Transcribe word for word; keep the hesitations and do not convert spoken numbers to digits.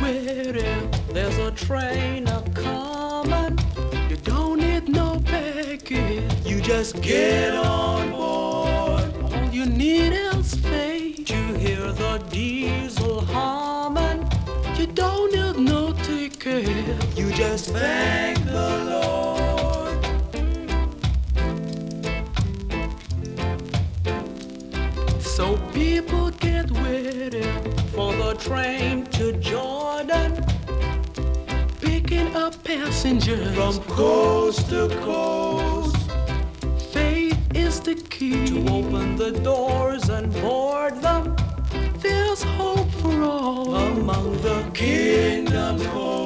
waiting. There's a train a coming. You don't need no baggage. You just get on board. All you need is faith. You hear the diesel humming. You don't need no ticket. You just thank the Lord. So people get ready for the train to Jordan, picking up passengers from coast to coast. Faith is the key to open the doors and board them. There's hope for all among the kingdom's host.